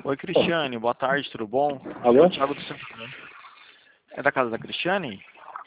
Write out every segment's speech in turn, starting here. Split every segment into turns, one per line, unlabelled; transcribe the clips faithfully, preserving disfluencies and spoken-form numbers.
Oi, Cristiane, boa tarde, tudo bom?
Alô?
É o Thiago do Santander. É da casa da Cristiane?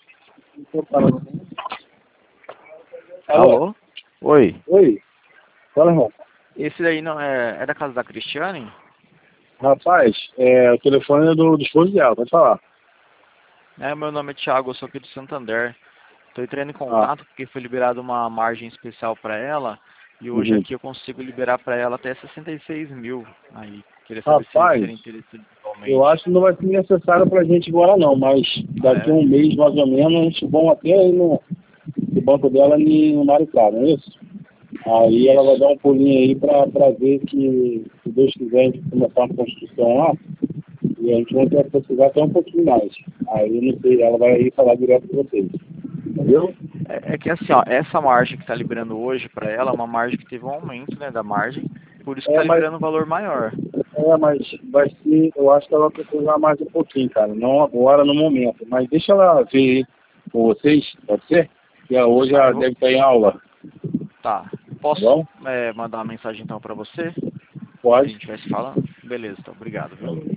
Alô?
Alô? Oi.
Oi? Fala, irmão.
Esse daí não é, é da casa da Cristiane?
Rapaz, é, o telefone é do, do esposo dela, pode falar.
É, meu nome é Thiago, eu sou aqui do Santander. Estou entrando em
Ah,
contato porque foi liberada uma margem especial para ela e hoje
uhum.
aqui eu consigo liberar para ela até sessenta e seis mil. Aí, queria saber se
Rapaz,
seria interessante
eu
atualmente.
acho que não vai ser necessário pra gente agora não, mas
Ah,
daqui a
é?
um mês, mais ou menos, a gente bom até aí no, no banco dela no Maricá, não é isso? Aí ela vai
Isso.
dar um pulinho aí pra, pra ver que, se Deus quiser, a gente começar uma construção lá, e a gente vai ter que precisar até um pouquinho mais. Aí, não sei, ela vai aí falar direto com vocês. Entendeu?
É, é que assim, ó, essa margem que está liberando hoje para ela é uma margem que teve um aumento, né, da margem, por isso que
É,
está
mas
liberando um valor maior.
É, mas vai ser, eu acho que ela vai precisar mais um pouquinho, cara. Não agora, no momento. Mas deixa ela ver aí com vocês, pode ser? Que ela hoje
Tá,
ela
eu vou.
deve estar em aula, tá
Tá. Posso
bom?
é, mandar uma mensagem então para você? A
Pode.
gente vai se falando? Beleza, então, obrigado, viu?